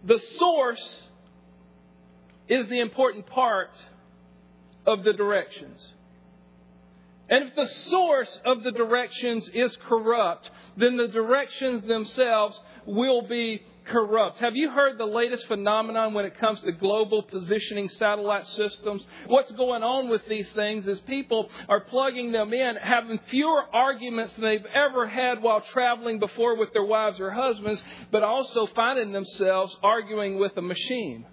The source is the important part of the directions. And if the source of the directions is corrupt, then the directions themselves will be corrupt. Have you heard the latest phenomenon when it comes to global positioning satellite systems? What's going on with these things is people are plugging them in, having fewer arguments than they've ever had while traveling before with their wives or husbands, but also finding themselves arguing with a machine.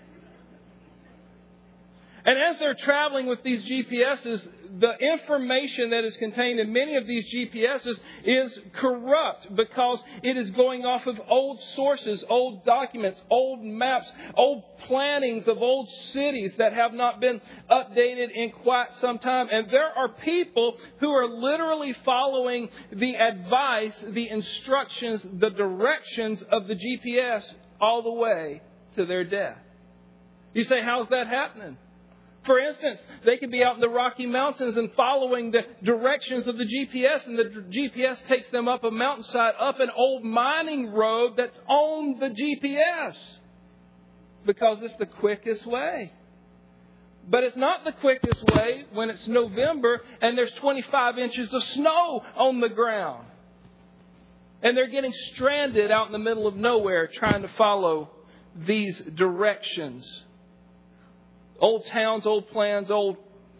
And as they're traveling with these GPSs, the information that is contained in many of these GPSs is corrupt because it is going off of old sources, old documents, old maps, old plannings of old cities that have not been updated in quite some time. And there are people who are literally following the advice, the instructions, the directions of the GPS all the way to their death. You say, how's that happening? For instance, they could be out in the Rocky Mountains and following the directions of the GPS, and the GPS takes them up a mountainside, up an old mining road that's on the GPS because it's the quickest way. But it's not the quickest way when it's November and there's 25 inches of snow on the ground. And they're getting stranded out in the middle of nowhere trying to follow these directions. Old towns, old plans, old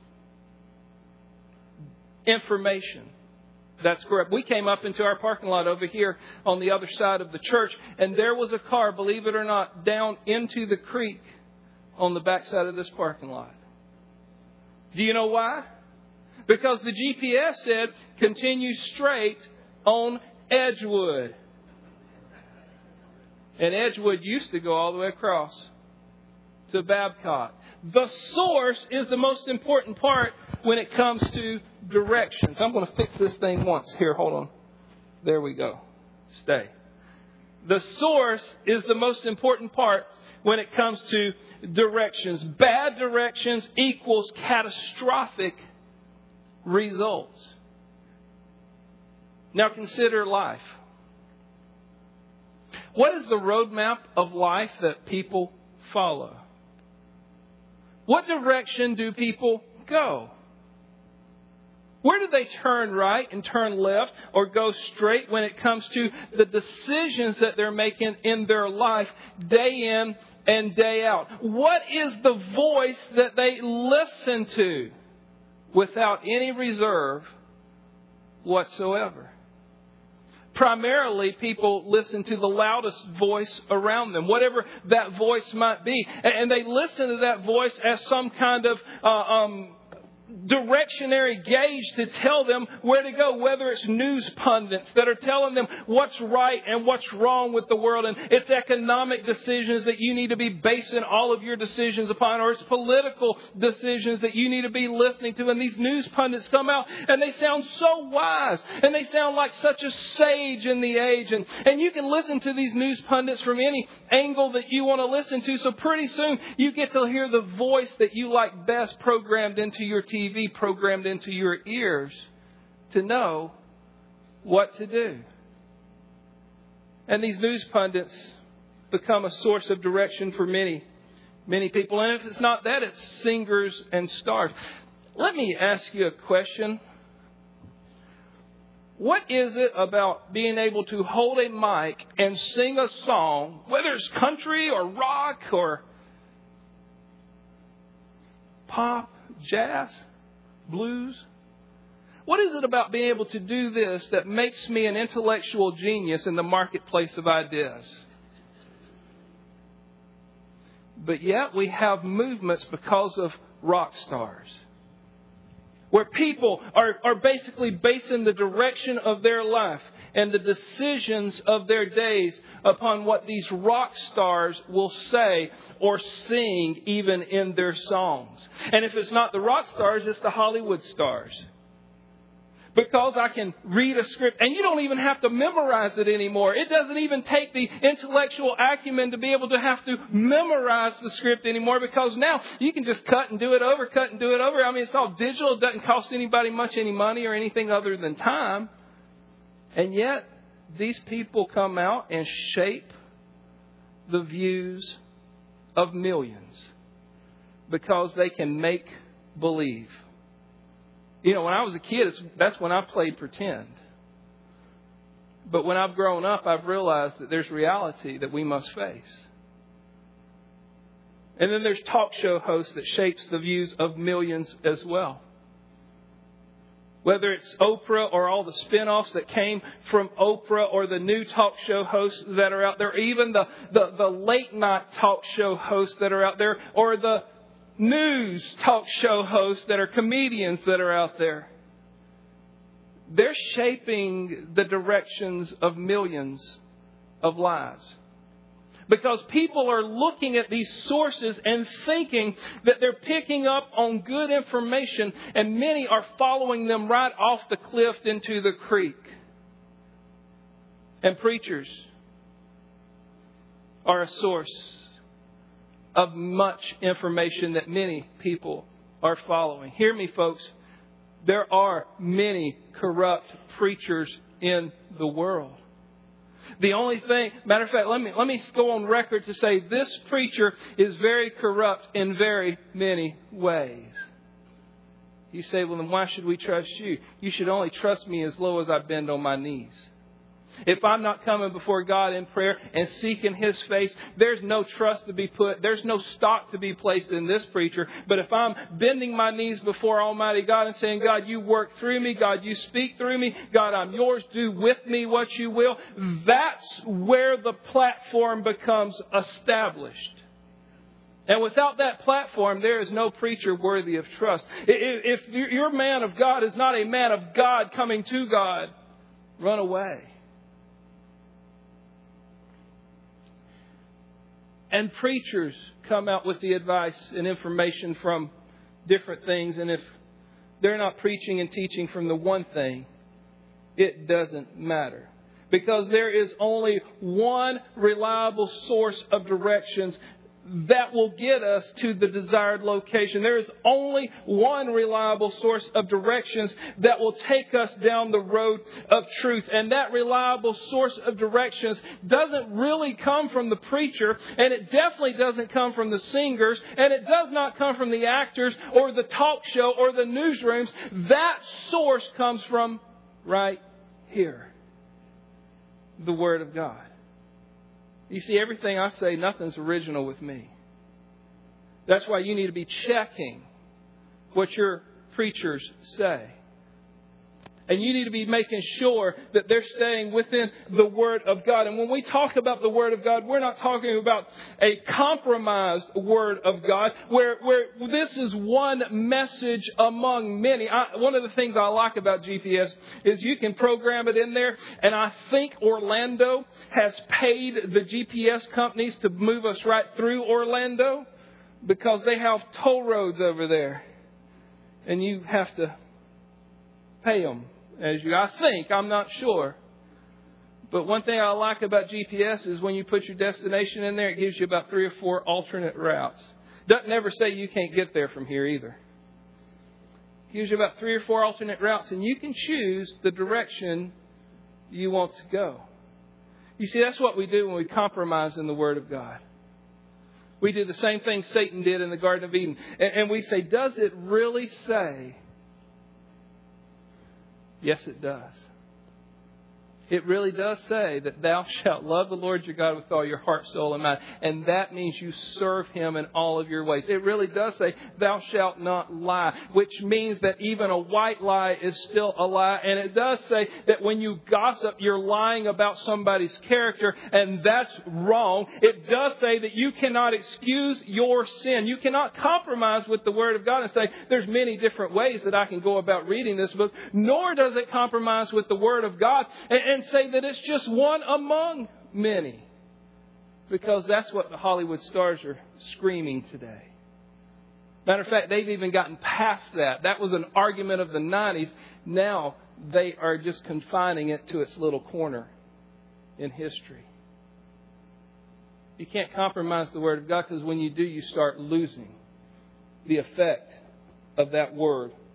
information. That's correct. We came up into our parking lot over here on the other side of the church, and there was a car, believe it or not, down into the creek on the backside of this parking lot. Do you know why? Because the GPS said, continue straight on Edgewood. And Edgewood used to go all the way across to Babcock. The source is the most important part when it comes to directions. I'm going to fix this thing once. Here, hold on. There we go. Stay. The source is the most important part when it comes to directions. Bad directions equals catastrophic results. Now consider life. What is the roadmap of life that people follow? What direction do people go? Where do they turn right and turn left or go straight when it comes to the decisions that they're making in their life day in and day out? What is the voice that they listen to without any reserve whatsoever? Primarily, people listen to the loudest voice around them, whatever that voice might be. And they listen to that voice as some kind of directionary gauge to tell them where to go, whether it's news pundits that are telling them what's right and what's wrong with the world, and it's economic decisions that you need to be basing all of your decisions upon, or it's political decisions that you need to be listening to. And these news pundits come out and they sound so wise and they sound like such a sage in the age, and you can listen to these news pundits from any angle that you want to listen to. So pretty soon you get to hear the voice that you like best programmed into your TV, programmed into your ears to know what to do. And these news pundits become a source of direction for many people. And if it's not that, it's singers and stars. Let me ask you a question. What is it about being able to hold a mic and sing a song, whether it's country or rock or pop, jazz, blues? What is it about being able to do this that makes me an intellectual genius in the marketplace of ideas? But yet we have movements because of rock stars, where people are basically basing the direction of their life and the decisions of their days upon what these rock stars will say or sing even in their songs. And if it's not the rock stars, it's the Hollywood stars. Because I can read a script, and you don't even have to memorize it anymore. It doesn't even take the intellectual acumen to be able to have to memorize the script anymore, because now you can just cut and do it over. I mean, it's all digital. It doesn't cost anybody any money or anything other than time. And yet, these people come out and shape the views of millions because they can make believe. You know, when I was a kid, that's when I played pretend. But when I've grown up, I've realized that there's reality that we must face. And then there's talk show hosts that shapes the views of millions as well. Whether it's Oprah or all the spin-offs that came from Oprah or the new talk show hosts that are out there, even the late night talk show hosts that are out there, or the news talk show hosts that are comedians that are out there. They're shaping the directions of millions of lives. Because people are looking at these sources and thinking that they're picking up on good information, and many are following them right off the cliff into the creek. And preachers are a source of much information that many people are following. Hear me, folks. There are many corrupt preachers in the world. The only thing, matter of fact, let me go on record to say this preacher is very corrupt in very many ways. You say, well, then why should we trust you? You should only trust me as low as I bend on my knees. If I'm not coming before God in prayer and seeking His face, there's no trust to be put. There's no stock to be placed in this preacher. But if I'm bending my knees before Almighty God and saying, God, you work through me. God, you speak through me. God, I'm yours. Do with me what you will. That's where the platform becomes established. And without that platform, there is no preacher worthy of trust. If your man of God is not a man of God coming to God, run away. And preachers come out with the advice and information from different things. And if they're not preaching and teaching from the one thing, it doesn't matter. Because there is only one reliable source of directions that will get us to the desired location. There is only one reliable source of directions that will take us down the road of truth. And that reliable source of directions doesn't really come from the preacher, and it definitely doesn't come from the singers, and it does not come from the actors or the talk show or the newsrooms. That source comes from right here, the Word of God. You see, everything I say, nothing's original with me. That's why you need to be checking what your preachers say. And you need to be making sure that they're staying within the Word of God. And when we talk about the Word of God, we're not talking about a compromised Word of God, where this is one message among many. One of the things I like about GPS is you can program it in there. And I think Orlando has paid the GPS companies to move us right through Orlando because they have toll roads over there. And you have to pay them. I'm not sure. But one thing I like about GPS is when you put your destination in there, it gives you about 3 or 4 alternate routes. Doesn't ever say you can't get there from here either. It gives you about 3 or 4 alternate routes, and you can choose the direction you want to go. You see, that's what we do when we compromise in the Word of God. We do the same thing Satan did in the Garden of Eden. And we say, does it really say? Yes, it does. It really does say that thou shalt love the Lord your God with all your heart, soul, and mind. And that means you serve Him in all of your ways. It really does say thou shalt not lie, which means that even a white lie is still a lie. And it does say that when you gossip, you're lying about somebody's character, and that's wrong. It does say that you cannot excuse your sin. You cannot compromise with the Word of God and say, there's many different ways that I can go about reading this book. Nor does it compromise with the Word of God and say that it's just one among many. Because that's what the Hollywood stars are screaming today. Matter of fact, they've even gotten past that. That was an argument of the 90s. Now they are just confining it to its little corner in history. You can't compromise the Word of God, because when you do, you start losing the effect of that Word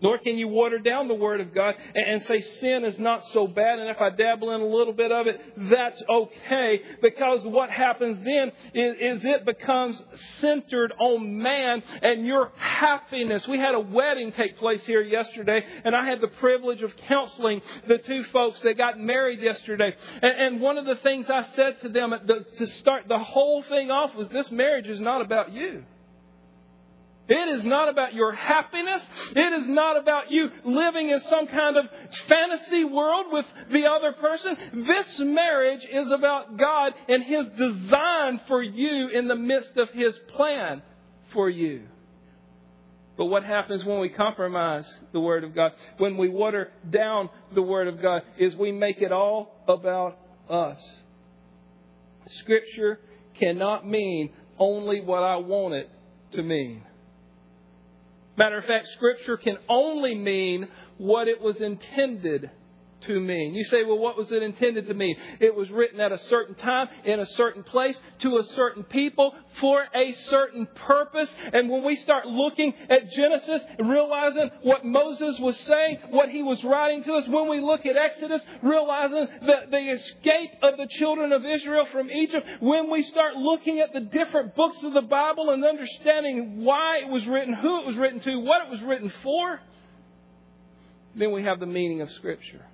Nor can you water down the Word of God and say sin is not so bad, and if I dabble in a little bit of it, that's okay. Because what happens then is it becomes centered on man and your happiness. We had a wedding take place here yesterday, and I had the privilege of counseling the two folks that got married yesterday. And one of the things I said to them to start the whole thing off was, this marriage is not about you. It is not about your happiness. It is not about you living in some kind of fantasy world with the other person. This marriage is about God and His design for you in the midst of His plan for you. But what happens when we compromise the Word of God, when we water down the Word of God, is we make it all about us. Scripture cannot mean only what I want it to mean. Matter of fact, Scripture can only mean what it was intended to mean. You say, well, what was it intended to mean? It was written at a certain time, in a certain place, to a certain people, for a certain purpose. And when we start looking at Genesis, realizing what Moses was saying, what he was writing to us, when we look at Exodus, realizing that the escape of the children of Israel from Egypt, when we start looking at the different books of the Bible and understanding why it was written, who it was written to, what it was written for, then we have the meaning of Scripture.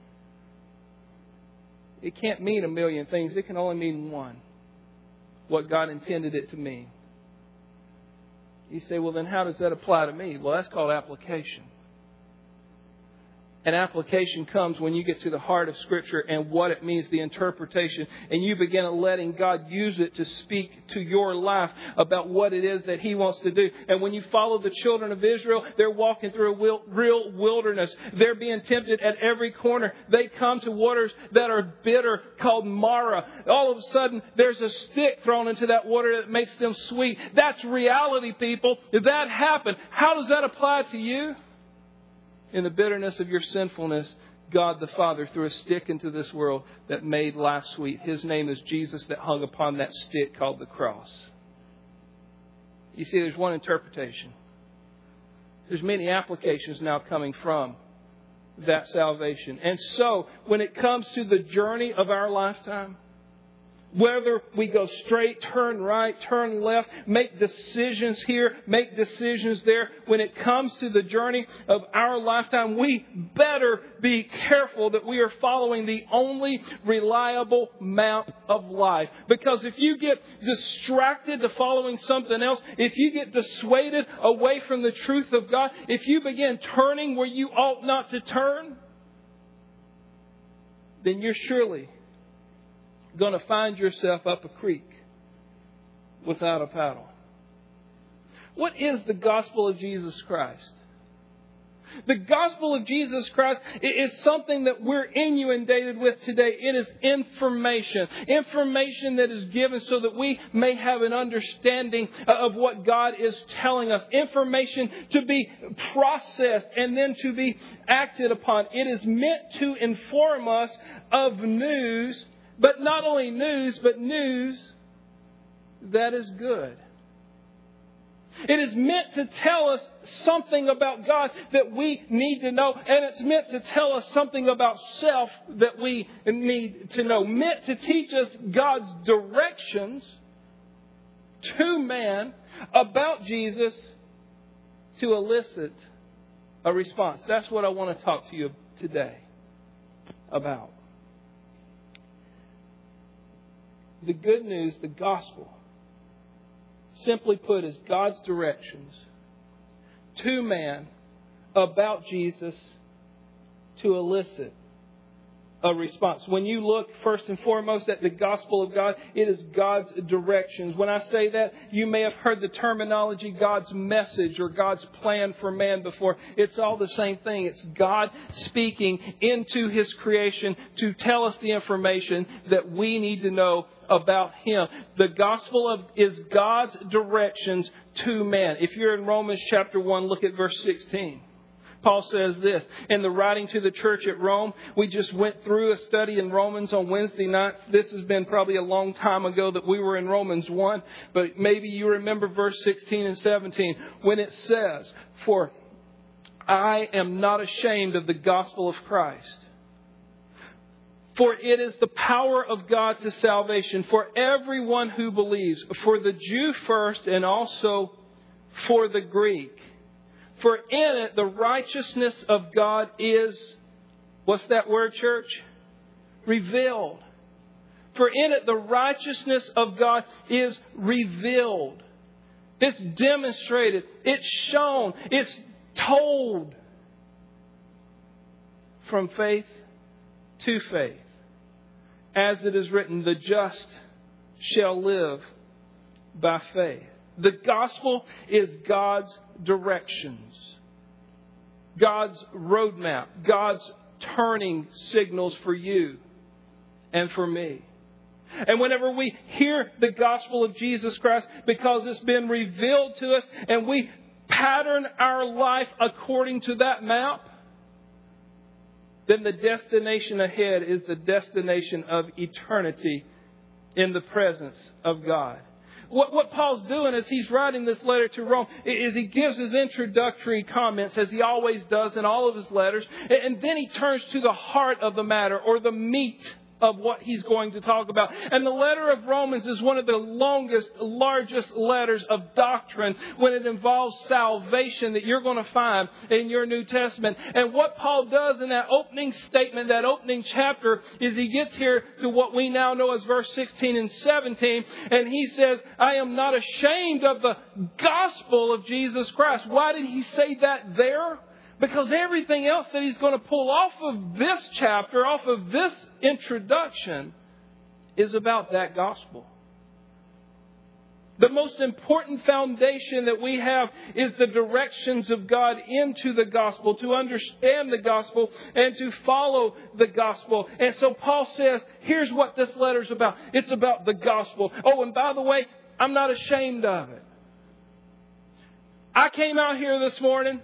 It can't mean a million things. It can only mean one. What God intended it to mean. You say, well, then how does that apply to me? Well, that's called application. And application comes when you get to the heart of Scripture and what it means, the interpretation. And you begin letting God use it to speak to your life about what it is that He wants to do. And when you follow the children of Israel, they're walking through a real wilderness. They're being tempted at every corner. They come to waters that are bitter called Marah. All of a sudden, there's a stick thrown into that water that makes them sweet. That's reality, people. That happened. How does that apply to you? In the bitterness of your sinfulness, God the Father threw a stick into this world that made life sweet. His name is Jesus, that hung upon that stick called the cross. You see, there's one interpretation. There's many applications now coming from that salvation. And so, when it comes to the journey of our lifetime, whether we go straight, turn right, turn left, make decisions here, make decisions there. When it comes to the journey of our lifetime, we better be careful that we are following the only reliable map of life. Because if you get distracted to following something else, if you get dissuaded away from the truth of God, if you begin turning where you ought not to turn, then you're surely going to find yourself up a creek without a paddle. What is the gospel of Jesus Christ? The gospel of Jesus Christ is something that we're inundated with today. It is information. Information that is given so that we may have an understanding of what God is telling us. Information to be processed and then to be acted upon. It is meant to inform us of news. But not only news, but news that is good. It is meant to tell us something about God that we need to know. And it's meant to tell us something about self that we need to know. Meant to teach us God's directions to man about Jesus to elicit a response. That's what I want to talk to you today about. The good news, the gospel, simply put, is God's directions to man about Jesus to elicit a response. When you look first and foremost at the gospel of God, it is God's directions. When I say that, you may have heard the terminology God's message or God's plan for man before. It's all the same thing. It's God speaking into His creation to tell us the information that we need to know about Him. The gospel is God's directions to man. If you're in Romans chapter 1, look at verse 16. Paul says this, in the writing to the church at Rome, we just went through a study in Romans on Wednesday nights. This has been probably a long time ago that we were in Romans 1, but maybe you remember verse 16 and 17 when it says, for I am not ashamed of the gospel of Christ. For it is the power of God to salvation for everyone who believes, for the Jew first and also for the Greek. For in it the righteousness of God is, what's that word, church? Revealed. For in it the righteousness of God is revealed. It's demonstrated. It's shown. It's told. From faith to faith. As it is written, the just shall live by faith. The gospel is God's directions. God's roadmap. God's turning signals for you and for me. And whenever we hear the gospel of Jesus Christ, because it's been revealed to us, and we pattern our life according to that map, then the destination ahead is the destination of eternity in the presence of God. What Paul's doing as he's writing this letter to Rome is he gives his introductory comments, as he always does in all of his letters, and then he turns to the heart of the matter, or the meat of what he's going to talk about. And the letter of Romans is one of the longest, largest letters of doctrine when it involves salvation that you're going to find in your New Testament. And what Paul does in that opening statement, that opening chapter, is he gets here to what we now know as verse 16 and 17. And he says, I am not ashamed of the gospel of Jesus Christ. Why did he say that there? Because everything else that he's going to pull off of this chapter, off of this introduction, is about that gospel. The most important foundation that we have is the directions of God into the gospel, to understand the gospel and to follow the gospel. And so Paul says, here's what this letter's about. It's about the gospel. Oh, and by the way, I'm not ashamed of it. I came out here this morning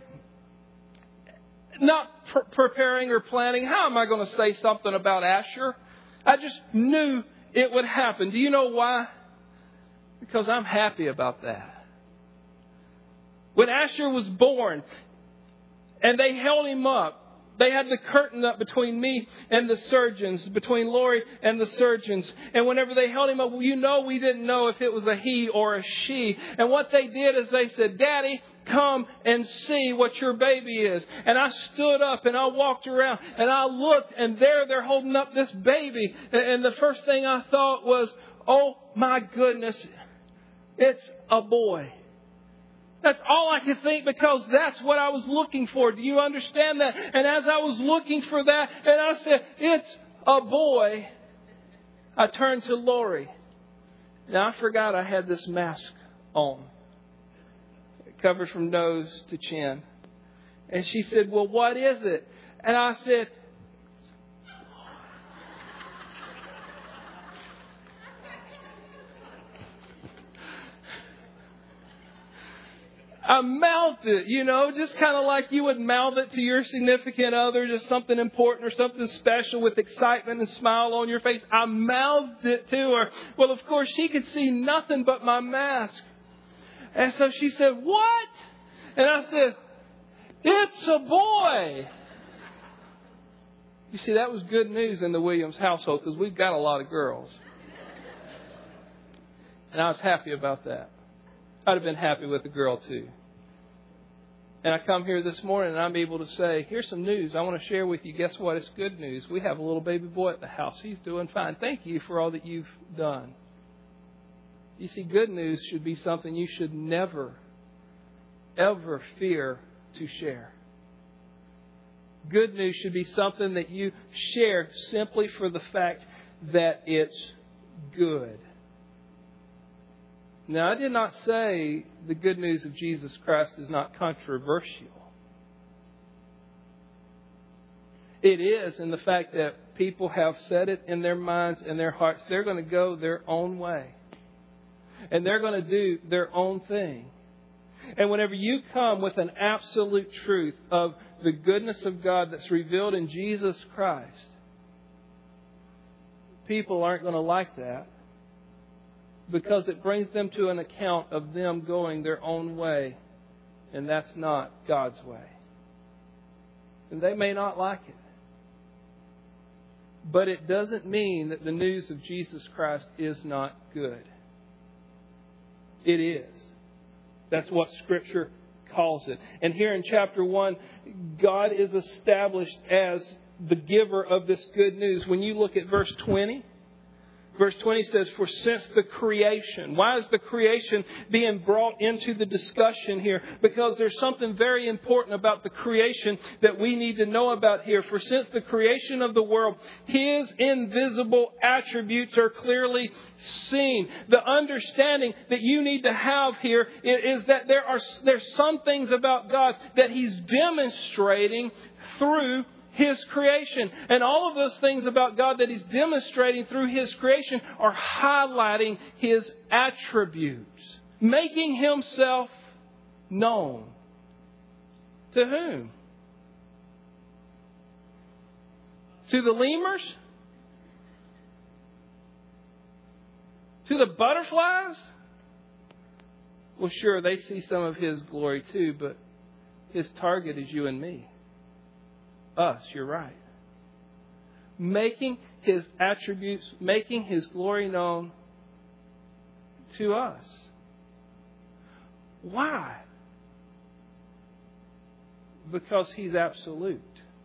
not preparing or planning, how am I going to say something about Asher? I just knew it would happen. Do you know why? Because I'm happy about that. When Asher was born and they held him up, they had the curtain up between me and the surgeons, between Lori and the surgeons. And whenever they held him up, we didn't know if it was a he or a she. And what they did is they said, Daddy, come and see what your baby is. And I stood up and I walked around and I looked, and there they're holding up this baby. And the first thing I thought was, oh my goodness, it's a boy. That's all I could think, because that's what I was looking for. Do you understand that? And as I was looking for that, and I said, it's a boy, I turned to Lori. Now, I forgot I had this mask on, covered from nose to chin. And she said, well, what is it? And I said, I mouthed it, just kind of like you would mouth it to your significant other, just something important or something special with excitement and smile on your face. I mouthed it to her. Well, of course, she could see nothing but my mask. And so she said, what? And I said, it's a boy. You see, that was good news in the Williams household, because we've got a lot of girls. And I was happy about that. I'd have been happy with the girl too. And I come here this morning and I'm able to say, here's some news I want to share with you. Guess what? It's good news. We have a little baby boy at the house. He's doing fine. Thank you for all that you've done. You see, good news should be something you should never, ever fear to share. Good news should be something that you share simply for the fact that it's good. Now, I did not say the good news of Jesus Christ is not controversial. It is in the fact that people have said it in their minds and their hearts. They're going to go their own way. And they're going to do their own thing. And whenever you come with an absolute truth of the goodness of God that's revealed in Jesus Christ, people aren't going to like that, because it brings them to an account of them going their own way. And that's not God's way. And they may not like it. But it doesn't mean that the news of Jesus Christ is not good. It is. That's what Scripture calls it. And here in chapter 1, God is established as the giver of this good news. When you look at verse 20, verse 20 says, for since the creation. Why is the creation being brought into the discussion here? Because there's something very important about the creation that we need to know about here. For since the creation of the world, His invisible attributes are clearly seen. The understanding that you need to have here is that there's some things about God that He's demonstrating through His creation. And all of those things about God that He's demonstrating through His creation are highlighting His attributes. Making Himself known. To whom? To the lemurs? To the butterflies? Well, sure, they see some of His glory too, but His target is you and me. Us, you're right. Making His attributes, making His glory known to us. Why? Because He's absolute.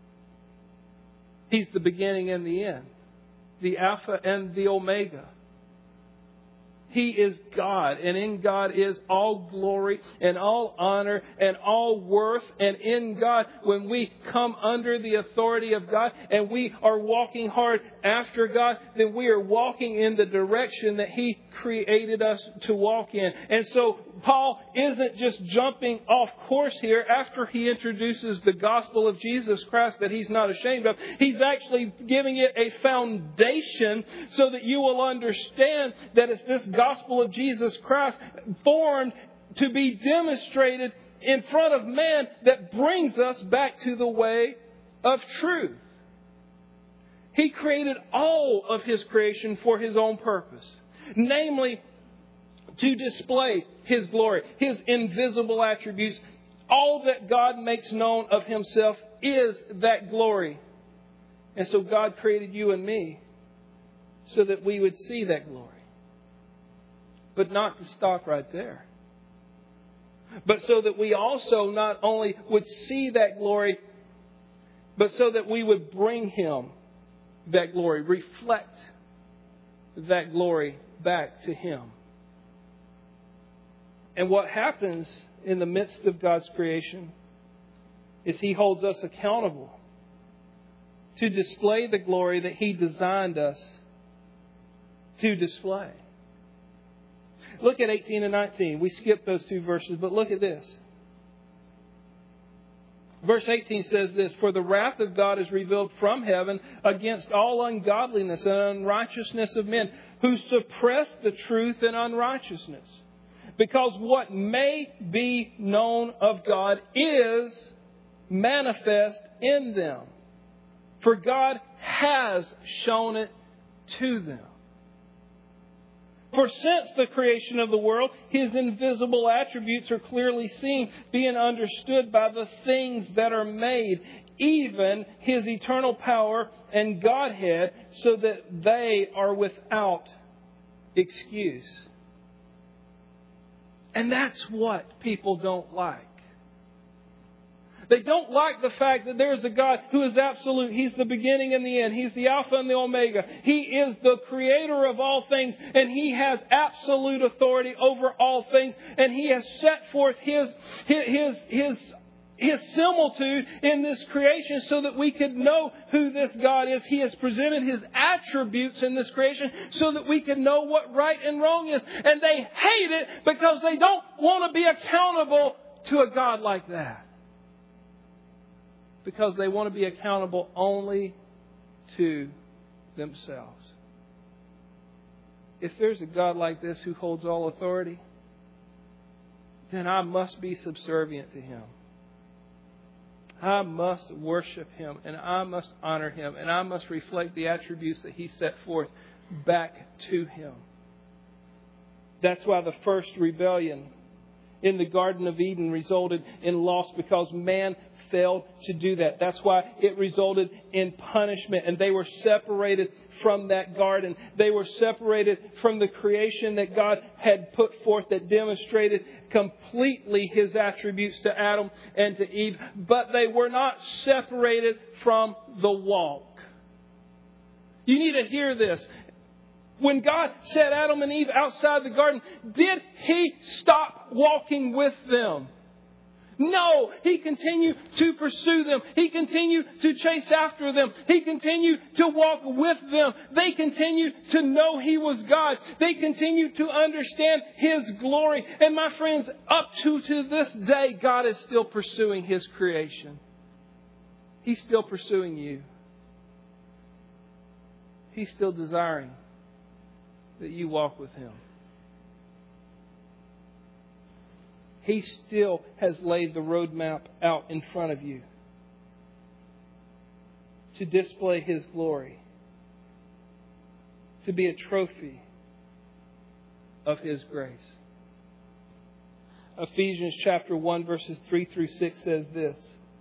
He's the beginning and the end. The Alpha and the Omega. He is God, and in God is all glory and all honor and all worth. And in God, when we come under the authority of God and we are walking hard after God, then we are walking in the direction that He created us to walk in. And so Paul isn't just jumping off course here after he introduces the gospel of Jesus Christ that he's not ashamed of. He's actually giving it a foundation so that you will understand that it's this gospel of Jesus Christ formed to be demonstrated in front of man that brings us back to the way of truth. He created all of His creation for His own purpose, namely to display His glory, His invisible attributes. All that God makes known of Himself is that glory. And so God created you and me so that we would see that glory. But not to stop right there. But so that we also not only would see that glory, but so that we would bring Him that glory, reflect that glory back to Him. And what happens in the midst of God's creation is He holds us accountable to display the glory that He designed us to display. Look at 18 and 19. We skipped those two verses, but look at this. Verse 18 says this, for the wrath of God is revealed from heaven against all ungodliness and unrighteousness of men who suppress the truth in unrighteousness. Because what may be known of God is manifest in them. For God has shown it to them. For since the creation of the world, His invisible attributes are clearly seen, being understood by the things that are made, even His eternal power and Godhead, so that they are without excuse. And that's what people don't like. They don't like the fact that there is a God who is absolute. He's the beginning and the end. He's the Alpha and the Omega. He is the creator of all things. And He has absolute authority over all things. And He has set forth His similitude in this creation so that we could know who this God is. He has presented His attributes in this creation so that we can know what right and wrong is. And they hate it because they don't want to be accountable to a God like that. Because they want to be accountable only to themselves. If there's a God like this who holds all authority, then I must be subservient to Him. I must worship Him, and I must honor Him, and I must reflect the attributes that He set forth back to Him. That's why the first rebellion in the Garden of Eden resulted in loss, because man failed to do that. That's why it resulted in punishment. And they were separated from that garden. They were separated from the creation that God had put forth that demonstrated completely His attributes to Adam and to Eve. But they were not separated from the walk. You need to hear this. When God set Adam and Eve outside the garden, did He stop walking with them? No, He continued to pursue them. He continued to chase after them. He continued to walk with them. They continued to know He was God. They continued to understand His glory. And my friends, up to this day, God is still pursuing His creation. He's still pursuing you. He's still desiring that you walk with Him. He still has laid the roadmap out in front of you to display His glory, to be a trophy of His grace. Ephesians chapter 1 verses 3 through 6 says this: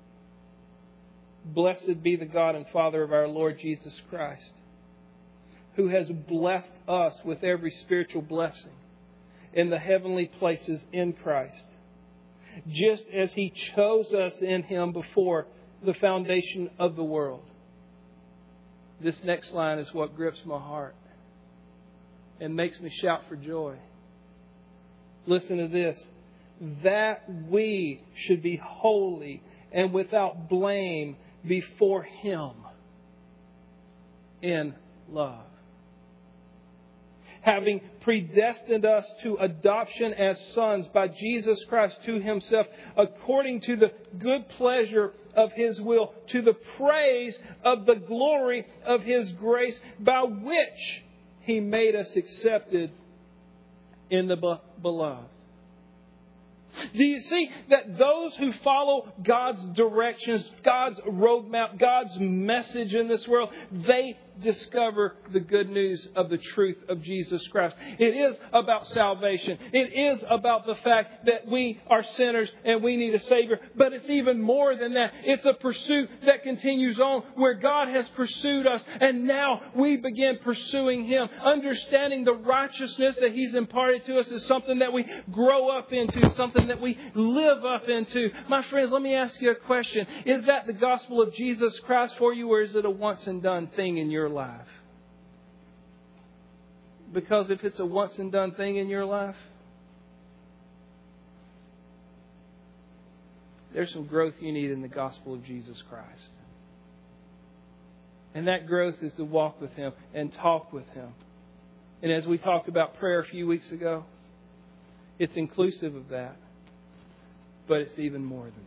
Blessed be the God and Father of our Lord Jesus Christ, who has blessed us with every spiritual blessing in the heavenly places in Christ, just as He chose us in Him before the foundation of the world. This next line is what grips my heart and makes me shout for joy. Listen to this: that we should be holy and without blame before Him in love, having predestined us to adoption as sons by Jesus Christ to Himself, according to the good pleasure of His will, to the praise of the glory of His grace, by which He made us accepted in the beloved. Do you see that those who follow God's directions, God's roadmap, God's message in this world, they discover the good news of the truth of Jesus Christ. It is about salvation. It is about the fact that we are sinners and we need a Savior. But it's even more than that. It's a pursuit that continues on where God has pursued us and now we begin pursuing Him. Understanding the righteousness that He's imparted to us is something that we grow up into, something that we live up into. My friends, let me ask you a question. Is that the gospel of Jesus Christ for you, or is it a once and done thing in your life? Because if it's a once and done thing in your life, there's some growth you need in the gospel of Jesus Christ. And that growth is to walk with Him and talk with Him. And as we talked about prayer a few weeks ago, it's inclusive of that. But it's even more than that.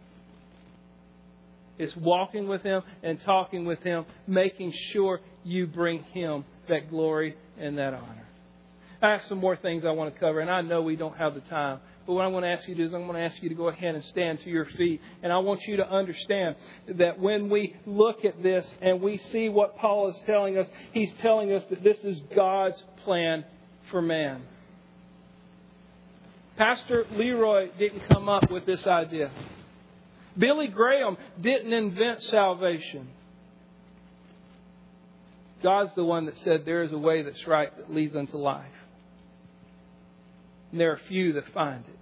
It's walking with Him and talking with Him, making sure you bring Him that glory and that honor. I have some more things I want to cover, and I know we don't have the time. But what I want to ask you to do is I'm going to ask you to go ahead and stand to your feet. And I want you to understand that when we look at this and we see what Paul is telling us, he's telling us that this is God's plan for man. Pastor Leroy didn't come up with this idea. Billy Graham didn't invent salvation. God's the one that said there is a way that's right that leads unto life. And there are few that find it.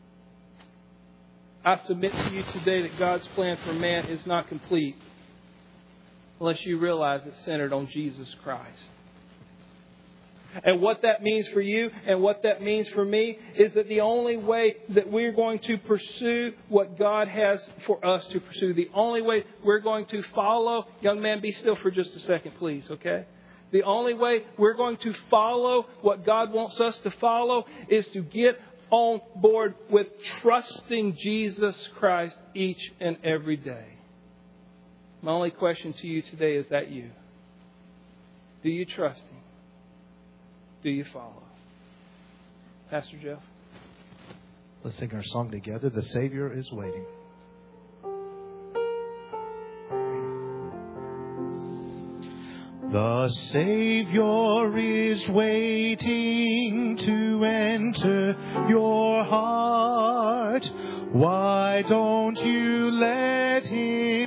I submit to you today that God's plan for man is not complete unless you realize it's centered on Jesus Christ. And what that means for you and what that means for me is that the only way that we're going to pursue what God has for us to pursue, the only way we're going to follow, young man, be still for just a second, please, okay? The only way we're going to follow what God wants us to follow is to get on board with trusting Jesus Christ each and every day. My only question to you today is that you. Do you trust Him? Do you follow? Pastor Jeff? Let's sing our song together. The Savior is waiting. The Savior is waiting to enter your heart. Why don't you let deep